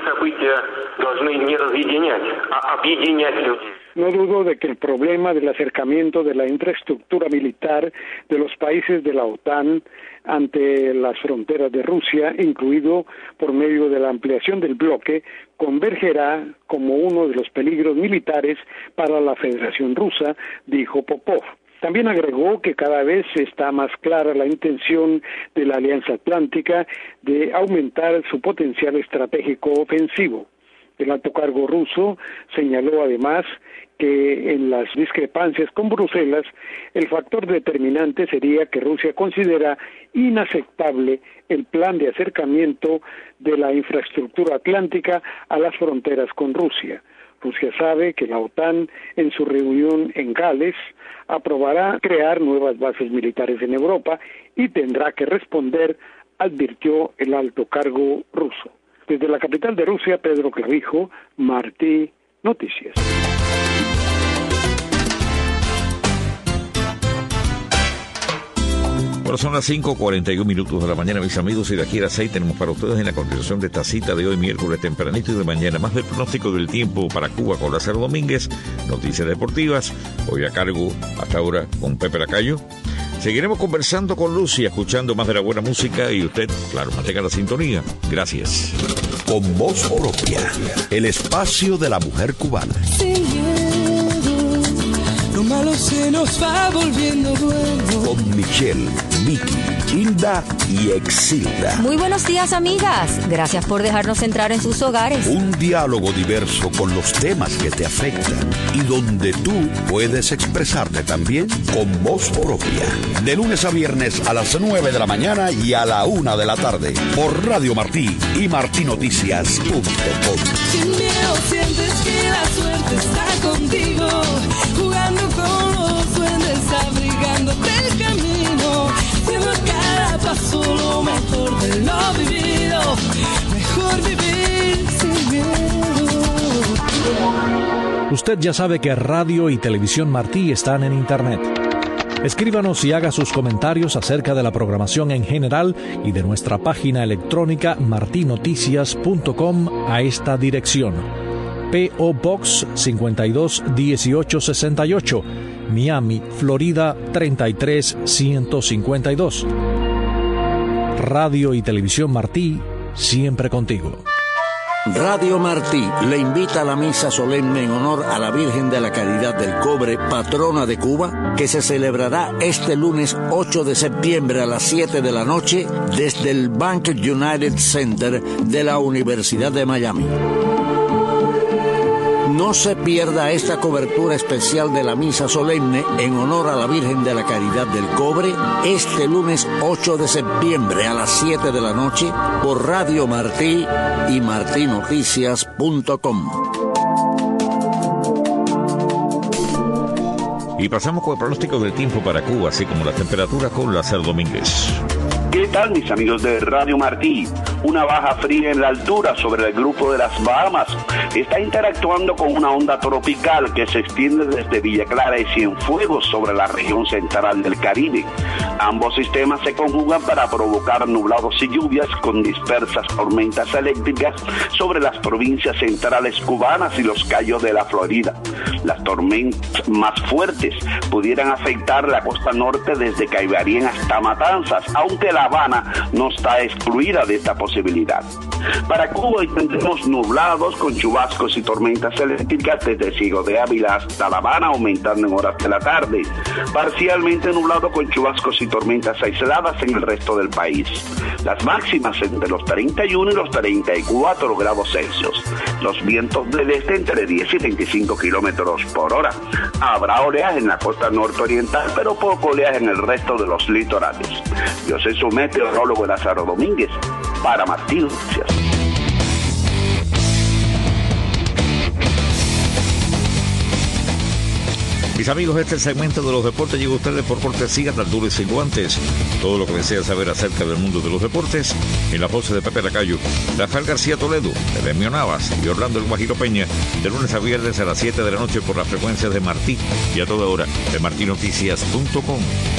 No dudo de que el problema del acercamiento de la infraestructura militar de los países de la OTAN ante las fronteras de Rusia, incluido por medio de la ampliación del bloque, convergerá como uno de los peligros militares para la Federación Rusa, dijo Popov. También agregó que cada vez está más clara la intención de la Alianza Atlántica de aumentar su potencial estratégico ofensivo. El alto cargo ruso señaló además que en las discrepancias con Bruselas, el factor determinante sería que Rusia considera inaceptable el plan de acercamiento de la infraestructura atlántica a las fronteras con Rusia. Rusia sabe que la OTAN, en su reunión en Gales, aprobará crear nuevas bases militares en Europa y tendrá que responder, advirtió el alto cargo ruso. Desde la capital de Rusia, Pedro Clavijo, Martí Noticias. Bueno, son las cinco cuarenta y un minutos de la mañana, mis amigos, y de aquí a las seis tenemos para ustedes en la continuación de esta cita de hoy, miércoles tempranito y de mañana, más del pronóstico del tiempo para Cuba con Lázaro Domínguez, noticias deportivas, hoy a cargo hasta ahora con Pepe Lacayo. Seguiremos conversando con Lucy, escuchando más de la buena música y usted, claro, mantenga la sintonía. Gracias. Con voz propia, el espacio de la mujer cubana. Lo malo se nos va volviendo bueno. con Michelle, Vicky, Hilda y Exilda. Muy buenos días, amigas. Gracias por dejarnos entrar en sus hogares. Un diálogo diverso con los temas que te afectan y donde tú puedes expresarte también con voz propia. De lunes a viernes a las nueve de la mañana y a la una de la tarde por Radio Martí y martí noticias punto com. Sin miedo sientes que la suerte está contigo, jugando con los duendes, abrigándote el camino, siendo cada paso lo mejor de lo vivido, mejor vivir sin miedo. Usted ya sabe que Radio y Televisión Martí están en Internet. Escríbanos y haga sus comentarios acerca de la programación en general y de nuestra página electrónica martí noticias punto com a esta dirección. P O Box cincuenta y dos dieciocho sesenta y ocho, Miami, Florida treinta y tres ciento cincuenta y dos. Radio y Televisión Martí, siempre contigo. Radio Martí le invita a la misa solemne en honor a la Virgen de la Caridad del Cobre, patrona de Cuba, que se celebrará este lunes ocho de septiembre a las siete de la noche desde el Bank United Center de la Universidad de Miami. No se pierda esta cobertura especial de la misa solemne en honor a la Virgen de la Caridad del Cobre este lunes ocho de septiembre a las siete de la noche por Radio Martí y martí noticias punto com. Y pasamos con el pronóstico del tiempo para Cuba, así como la temperatura con Lázaro Domínguez. ¿Qué tal, mis amigos de Radio Martí? Una baja fría en la altura sobre el grupo de las Bahamas está interactuando con una onda tropical que se extiende desde Villa Clara y Cienfuegos sobre la región central del Caribe. Ambos sistemas se conjugan para provocar nublados y lluvias con dispersas tormentas eléctricas sobre las provincias centrales cubanas y los cayos de la Florida. Las tormentas más fuertes pudieran afectar la costa norte desde Caibarien hasta Matanzas, aunque La Habana no está excluida de esta posibilidad. Para Cuba hoy tendremos nublados con chubascos y tormentas eléctricas desde Ciego de Ávila hasta La Habana, aumentando en horas de la tarde. Parcialmente nublado con chubascos y tormentas aisladas en el resto del país. Las máximas entre los treinta y uno y los treinta y cuatro grados Celsius. Los vientos del este entre diez y veinticinco kilómetros por hora. Habrá oleaje en la costa nororiental, pero poco oleaje en el resto de los litorales. Yo soy su meteorólogo Lázaro Domínguez para Martí Noticias. Mis amigos, este segmento de los deportes llega a ustedes por cortesía de Alturas y Guantes. Todo lo que desea saber acerca del mundo de los deportes, en la voz de Pepe Lacayo, Rafael García Toledo, Edemio Navas y Orlando El Guajiro Peña, de lunes a viernes a las siete de la noche por las frecuencias de Martí y a toda hora de martí noticias punto com.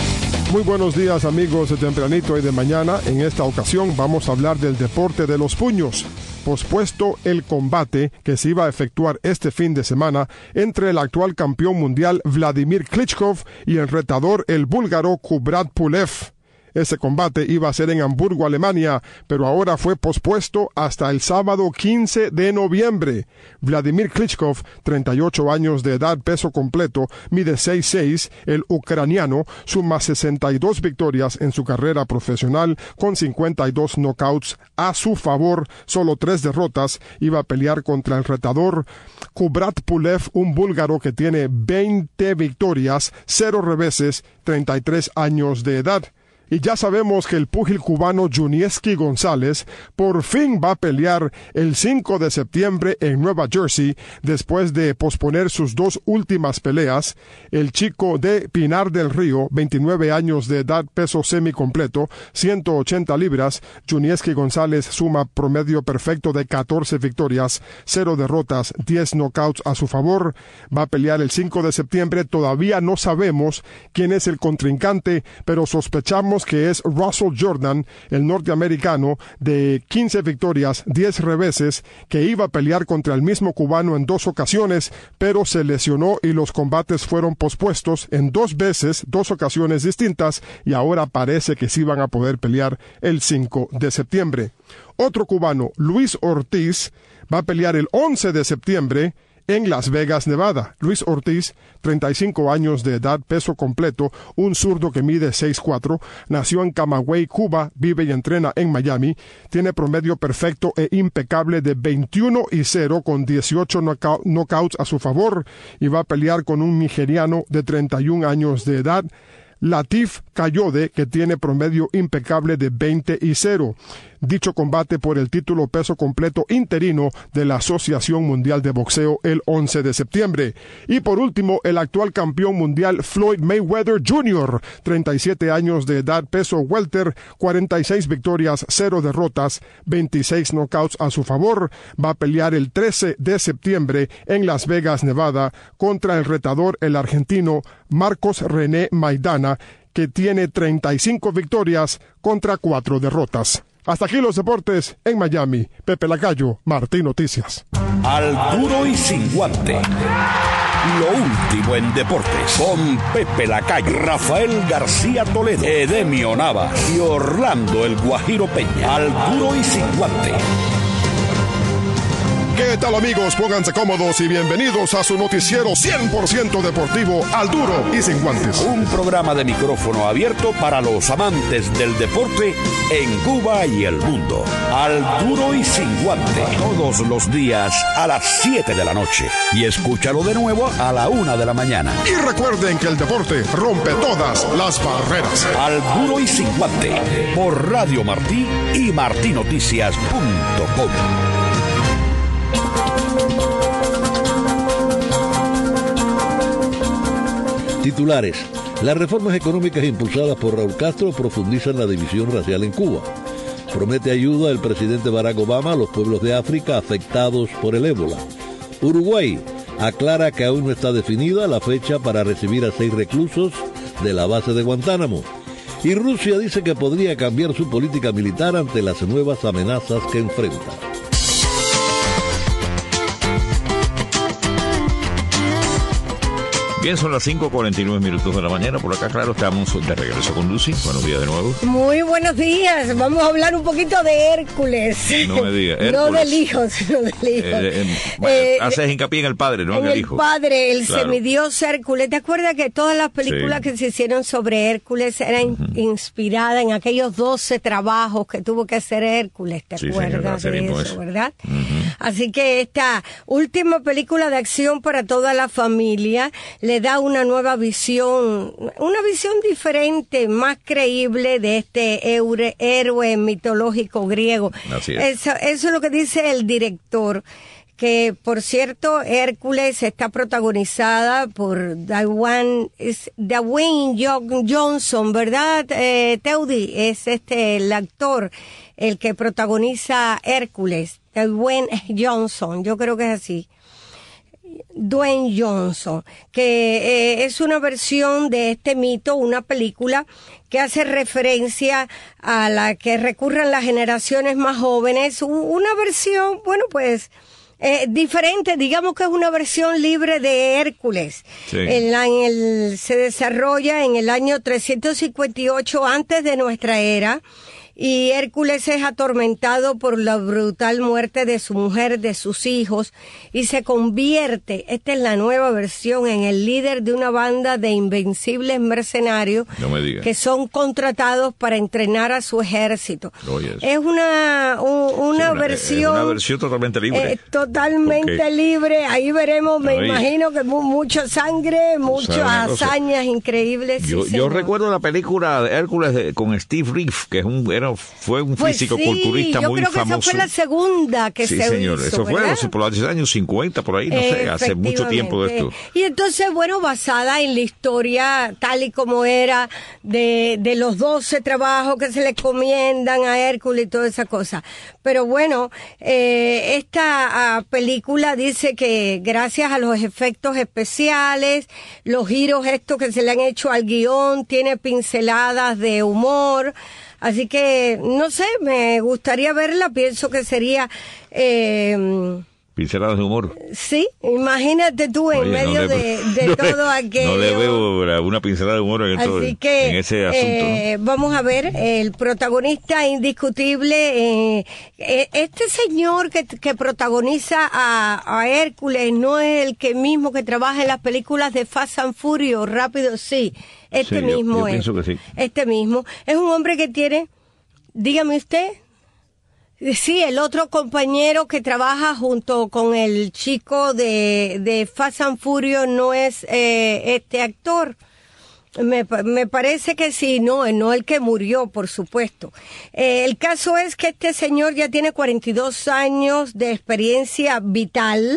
Muy buenos días, amigos de tempranito y de mañana. En esta ocasión vamos a hablar del deporte de los puños. Pospuesto el combate que se iba a efectuar este fin de semana entre el actual campeón mundial Vladimir Klitschko y el retador el búlgaro Kubrat Pulev. Ese combate iba a ser en Hamburgo, Alemania, pero ahora fue pospuesto hasta el sábado quince de noviembre. Vladimir Klitschko, treinta y ocho años de edad, peso completo, mide seis seis, el ucraniano suma sesenta y dos victorias en su carrera profesional con cincuenta y dos knockouts a su favor, solo tres derrotas. Iba a pelear contra el retador Kubrat Pulev, un búlgaro que tiene veinte victorias, cero reveses, treinta y tres años de edad. Y ya sabemos que el púgil cubano Junieski González por fin va a pelear el cinco de septiembre en Nueva Jersey después de posponer sus dos últimas peleas. El chico de Pinar del Río, veintinueve años de edad, peso semicompleto, ciento ochenta libras. Junieski González suma promedio perfecto de catorce victorias, cero derrotas, diez knockouts a su favor. Va a pelear el cinco de septiembre. Todavía no sabemos quién es el contrincante, pero sospechamos que es Russell Jordan, el norteamericano de quince victorias, diez reveses, que iba a pelear contra el mismo cubano en dos ocasiones, pero se lesionó y los combates fueron pospuestos en dos veces, dos ocasiones distintas, y ahora parece que sí van a poder pelear el cinco de septiembre. Otro cubano, Luis Ortiz, va a pelear el once de septiembre en Las Vegas, Nevada. Luis Ortiz, treinta y cinco años de edad, peso completo, un zurdo que mide seis cuatro, nació en Camagüey, Cuba, vive y entrena en Miami, tiene promedio perfecto e impecable de veintiuno y cero con dieciocho knockouts a su favor y va a pelear con un nigeriano de treinta y un años de edad, Latif Kayode, que tiene promedio impecable de veinte y cero. Dicho combate por el título peso completo interino de la Asociación Mundial de Boxeo el once de septiembre. Y por último, el actual campeón mundial Floyd Mayweather junior, treinta y siete años de edad, peso welter, cuarenta y seis victorias, cero derrotas, veintiséis knockouts a su favor. Va a pelear el trece de septiembre en Las Vegas, Nevada, contra el retador, el argentino Marcos René Maidana, que tiene treinta y cinco victorias contra cuatro derrotas. Hasta aquí los deportes en Miami. Pepe Lacayo, Martín Noticias. Al duro y sin guante. Lo último en deportes con Pepe Lacayo, Rafael García Toledo, Edemio Navas y Orlando el Guajiro Peña. Al duro y sin guante. ¿Qué tal, amigos? Pónganse cómodos y bienvenidos a su noticiero cien por ciento deportivo, Al Duro y Sin Guantes. Un programa de micrófono abierto para los amantes del deporte en Cuba y el mundo. Al Duro y Sin Guante, todos los días a las siete de la noche. Y escúchalo de nuevo a la una de la mañana. Y recuerden que el deporte rompe todas las barreras. Al Duro y Sin Guante, por Radio Martí y martinoticias punto com. Titulares. Las reformas económicas impulsadas por Raúl Castro profundizan la división racial en Cuba. Promete ayuda el presidente Barack Obama a los pueblos de África afectados por el ébola. Uruguay aclara que aún no está definida la fecha para recibir a seis reclusos de la base de Guantánamo. Y Rusia dice que podría cambiar su política militar ante las nuevas amenazas que enfrenta. Bien, son las cinco cuarenta y nueve minutos de la mañana. Por acá, claro, estamos de regreso con Lucy. Buenos días de nuevo. Muy buenos días. Vamos a hablar un poquito de Hércules. No me digas. Hércules. No del hijo, sino del hijo. Eh, eh, bueno, eh, haces hincapié en el padre, no en, en el, el hijo. El padre, el claro. semidios Hércules. ¿Te acuerdas que todas las películas sí. que se hicieron sobre Hércules eran uh-huh. inspiradas en aquellos doce trabajos que tuvo que hacer Hércules? ¿Te sí, acuerdas señora, de eso, eso, verdad? Uh-huh. Así que esta última película de acción para toda la familia le da una nueva visión, una visión diferente, más creíble de este héroe, héroe mitológico griego. Así es. Eso, eso es lo que dice el director, que por cierto Hércules está protagonizada por Dwayne, Dwayne Johnson, ¿verdad, eh, Teudi? Es este el actor, el que protagoniza Hércules, Dwayne Johnson, yo creo que es así. Dwayne Johnson, que eh, es una versión de este mito, una película que hace referencia a la que recurren las generaciones más jóvenes, una versión, bueno, pues, eh, diferente, digamos que es una versión libre de Hércules. Sí. En la, en el, se desarrolla en el año trescientos cincuenta y ocho antes de nuestra era. Y Hércules es atormentado por la brutal muerte de su mujer, de sus hijos, y se convierte, esta es la nueva versión, en el líder de una banda de invencibles mercenarios no me digas. que son contratados para entrenar a su ejército. Oh, yes. Es una, un, una, sí, una versión... una versión totalmente libre. Eh, totalmente Porque... libre. Ahí veremos, me no, imagino que mu mucha sangre, muchas hazañas increíbles. Yo, sí, yo recuerdo la película de Hércules de, con Steve Reeves, que es un... Era fue un pues físico-culturista sí, muy famoso. Yo creo que esa fue la segunda que sí, se señor, hizo, eso ¿verdad? fue por los años cincuenta, por ahí, no sé, hace mucho tiempo de esto. Y entonces, bueno, basada en la historia tal y como era de, de los doce trabajos que se le encomiendan a Hércules y toda esa cosa. Pero bueno, eh, esta uh, película dice que gracias a los efectos especiales, los giros estos que se le han hecho al guión, tiene pinceladas de humor. Así que, no sé, me gustaría verla, pienso que sería eh, Pinceladas de humor. Sí, imagínate tú en Oye, medio no le, de, de no todo le, aquello. No le veo una pincelada de humor en, todo, Así que, en ese asunto. Eh, ¿no? Vamos a ver, el protagonista indiscutible, eh, eh, este señor que, que protagoniza a, a Hércules, ¿no es el que mismo que trabaja en las películas de Fast and Furious, Rápido? Sí, este sí, mismo yo, yo es. Pienso que sí. Este mismo. Es un hombre que tiene, dígame usted. Sí, el otro compañero que trabaja junto con el chico de, de Fast and Furious no es eh, este actor. Me, me parece que sí, no, no el que murió, por supuesto. Eh, el caso es que este señor ya tiene cuarenta y dos años de experiencia vital.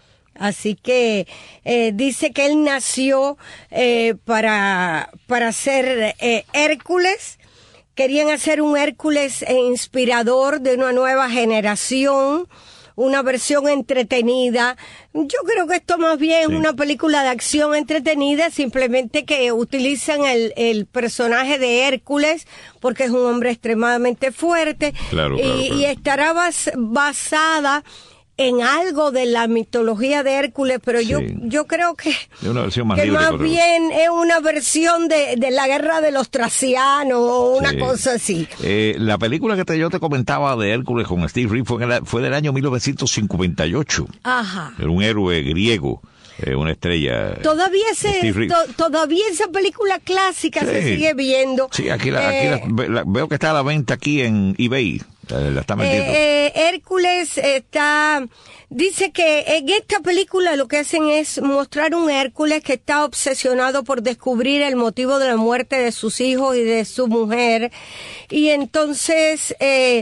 Así que eh, dice que él nació eh, para, para ser eh, Hércules. Querían hacer un Hércules inspirador de una nueva generación, una versión entretenida. Yo creo que esto más bien sí. es una película de acción entretenida, simplemente que utilizan el, el personaje de Hércules porque es un hombre extremadamente fuerte claro, y, claro, claro. y estará bas, basada en algo de la mitología de Hércules, pero sí. yo yo creo que, una versión más, que libre, más pero... bien es una versión de, de la guerra de los tracianos o una sí. cosa así. Eh, la película que te, yo te comentaba de Hércules con Steve Reeve fue, el, fue del año mil novecientos cincuenta y ocho. Ajá. Era un héroe griego. Eh, una estrella. Todavía se, to, todavía esa película clásica sí. se sigue viendo. Sí, aquí, la, eh, aquí la, la, veo que está a la venta aquí en eBay. La, la está vendiendo. Eh, eh, Hércules está, dice que en esta película lo que hacen es mostrar un Hércules que está obsesionado por descubrir el motivo de la muerte de sus hijos y de su mujer. Y entonces, eh,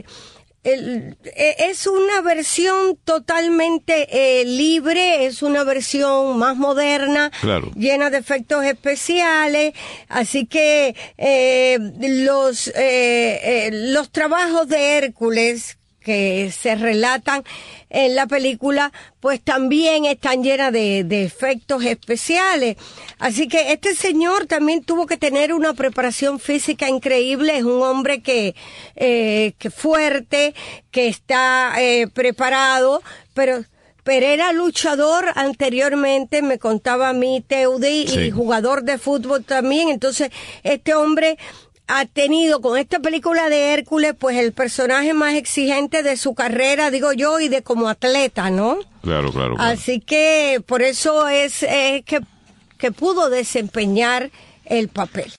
El, es una versión totalmente eh, libre, es una versión más moderna, claro. llena de efectos especiales, así que eh, los eh, eh, los trabajos de Hércules que se relatan en la película, pues también están llenas de, de efectos especiales. Así que este señor también tuvo que tener una preparación física increíble. Es un hombre que, eh, que fuerte, que está eh, preparado, pero... Pero era luchador anteriormente, me contaba a mí Teudi, sí. y jugador de fútbol también. Entonces, este hombre ha tenido con esta película de Hércules, pues el personaje más exigente de su carrera, digo yo, y de como atleta, ¿no? Claro, claro. claro. Así que por eso es, es que, que pudo desempeñar el papel.